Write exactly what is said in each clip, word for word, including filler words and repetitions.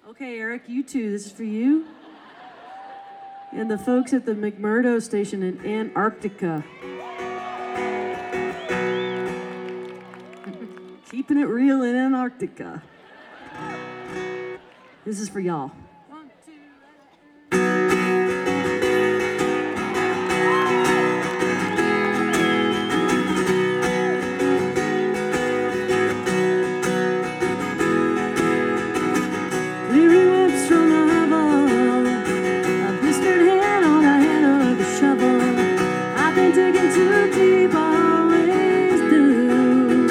Okay, Eric, you too. This is for you. And the folks at the McMurdo station in Antarctica. Keeping it real in Antarctica. This is for y'all. One, two, clearing lips from the hovel, a blistered hand on the handle of the shovel. I've been digging too deep, I always do.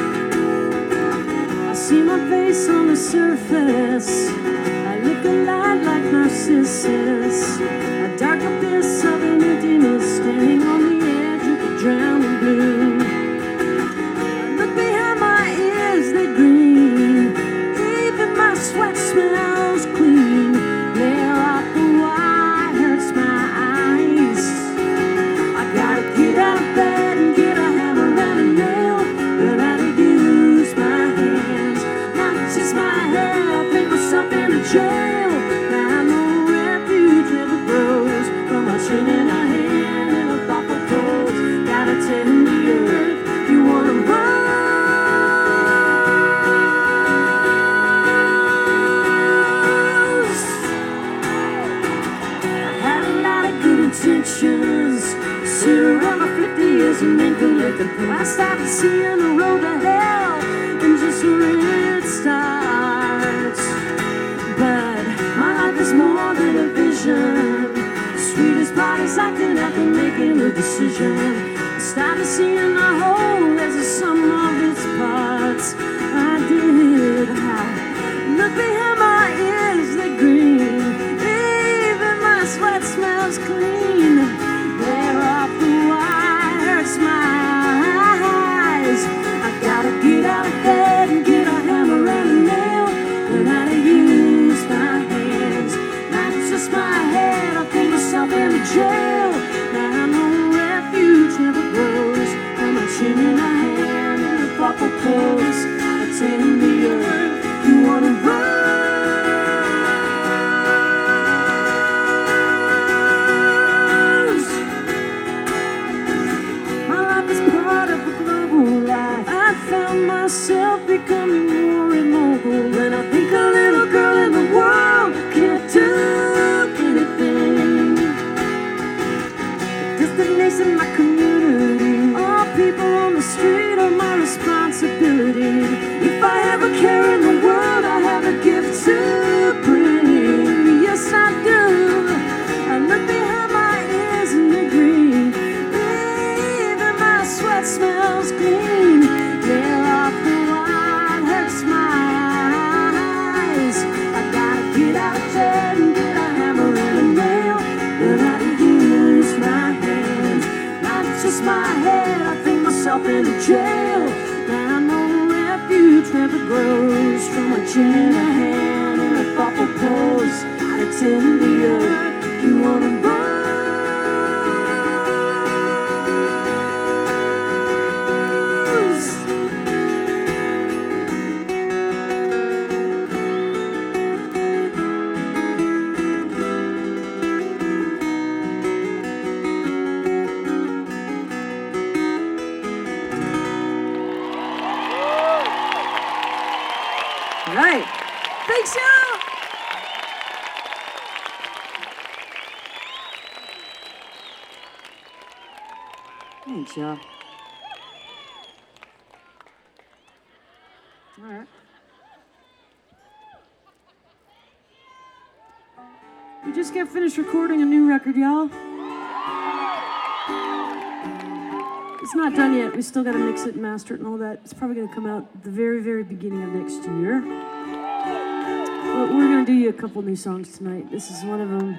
I see my face on the surface, I look a lot like Narcissus, a dark abyss of an emptiness, standing on the edge of the drowning blue. I look behind my ears, they're green, even my sweat smells clean. Glare off the wire hurts my eyes. I gotta get out of bed and get a hammer and a nail, learn how to use my hands, not just my head. I think myself in a jail. Now no refuge never grows from my chin in a hand and a thoughtful pose. Gotta tend the earth, you wanna run. Intentions, sit around my fifty years and then collect the pool. I started seeing the road to hell and just where it starts. But my life is more than a vision. The sweetest part is acting after making a decision. I started seeing the whole as a sum of its parts. I did. I look behind my ears, they're green. Even my sweat smells clean. Glare off the wire hurts my eyes. I gotta get out of bed and get a hammer and a nail, learn how to use my hands, not just my head. I think myself in a jail. Now no refuge never grows from a chin in a hand and a thoughtful pose. I tend the earth, you wanna run. Myself becoming more immobile, and I think a little girl in the world can't do anything. The destination, my community, all people on the street are my responsibility. If I have a care in the world, I have a gift to bring. Yes, I do. I look behind my ears and they're green. Even my sweat smells clean. Glare off the wire hurts my eyes. I gotta get out of bed and get a hammer and a nail, learn how to use my hands, not just my head. I think myself in a jail. Now no refuge never grows from a chin in a hand and a thoughtful pose. I tend the earth, you wanna run. Right. Thanks, y'all. Thanks, y'all. All right. We just got finished recording a new record, y'all. It's not done yet. We still got to mix it and master it and all that. It's probably going to come out at the very, very beginning of next year. But we're going to do you a couple new songs tonight. This is one of them.